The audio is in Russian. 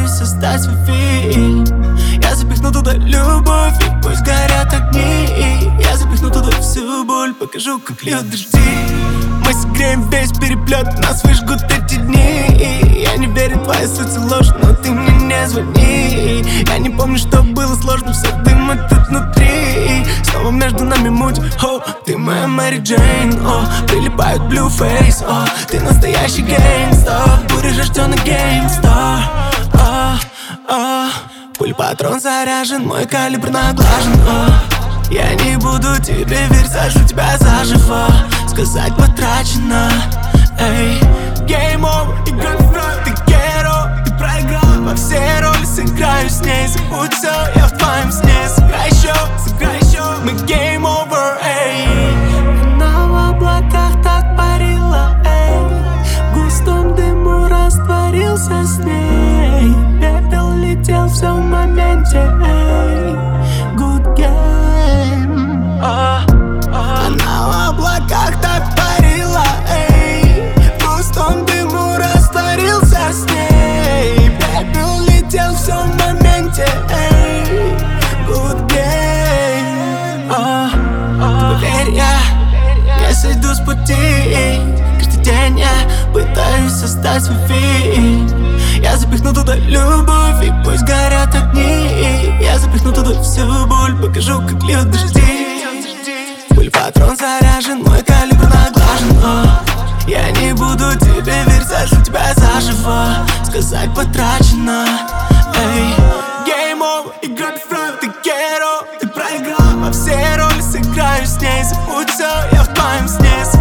Пытаюсь создать свой фильм. Я запихну туда любовь, и пусть горят огни. Я запихну туда всю боль, покажу, как льют дожди. Мы согреем весь переплет, нас выжгут эти дни. Я не верю, твоя суть ложь, но ты мне не звони. Я не помню, что было сложно, все дым этот внутри. Снова между нами муть, о, ты моя Мэри Джейн, о, прилипают Blueface, о, ты настоящий гейнгстер. Будешь рождённый геймстер, пуль-патрон заряжен, мой калибр наглажен, я не буду тебе верить, сожгу тебя заживо. Сказать потрачено, эй. Game over, игра в фронт, ты геро, ты проиграл. Во все роли сыграю с ней, забудь все, я в твоем сне. Сыграй еще, мы game over, эй. Она в облаках так парила, эй. В густом дыму растворился с ней. Пепел летел все в моменте, эй. Good game. Она в облаках так парила, эй. В густом дыму растворился с ней. Пепел летел все в моменте, эй. Good game. Поверь, я не сойду с пути. Каждый день я пытаюсь создать свой фильм. Я запихну туда любовь, и пусть горят огни. Я запихну туда всю боль, покажу, как льют дожди. Пуль-патрон заряжен, мой калибр наглажен, я не буду тебе верить, сожгу тебя заживо. Сказать потрачено, эй. Game over, игра в фронт, ты геро, ты проиграл. Во все роли сыграю с ней, забудь все, я в твоем сне.